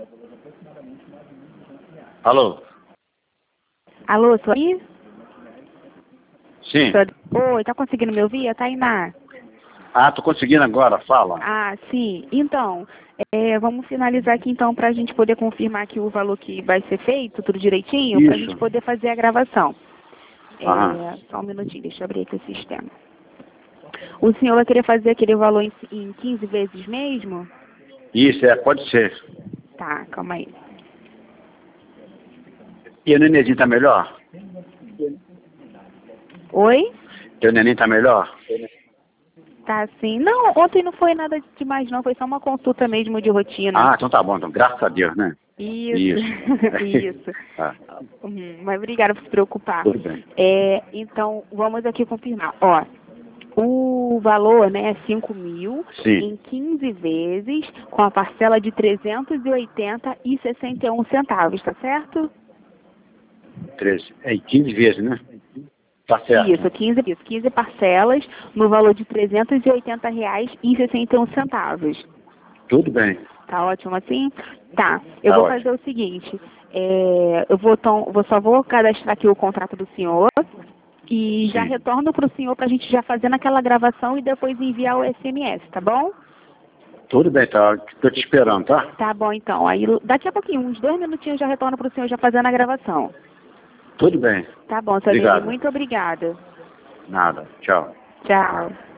Alô? Alô, sou aí? Sim. Oi, tá conseguindo me ouvir? É a Tainá. Ah, tô conseguindo agora, fala. Ah, sim. Então, vamos finalizar aqui então para a gente poder confirmar aqui o valor que vai ser feito, tudo direitinho, para a gente Isso. poder fazer a gravação. Aham. Só um minutinho, deixa eu abrir aqui o sistema. O senhor vai querer fazer aquele valor em 15 vezes mesmo? Isso, pode ser. Tá, calma aí. E o nenenzinho tá melhor? Oi? Teu neném tá melhor? Tá sim. Não, ontem não foi nada demais não, foi só uma consulta mesmo de rotina. Ah, então tá bom, então. Graças a Deus, né? Isso, isso. Ah, Mas obrigada por se preocupar. tudo bem. Então, vamos aqui confirmar. Ó, o valor, né, é 5.000 Sim. em 15 vezes, com a parcela de 380,61 centavos, tá certo? 13. É, 15 vezes, né? Tá certo. Isso, 15 parcelas, no valor de R$ 380,61 centavos. Tudo bem. Tá ótimo assim? Tá. Eu Tá vou ótimo. fazer o seguinte, só vou cadastrar aqui o contrato do senhor e já Sim. retorno para o senhor para a gente já fazer aquela gravação e depois enviar o SMS, tá bom? Tudo bem, tá. Tô te esperando, tá? Tá bom, então. Aí daqui a pouquinho, uns 2 minutinhos, já retorno para o senhor já fazendo a gravação. Tudo bem. Tá bom, Sadene. Obrigado. Muito obrigada. Nada. Tchau. Tchau.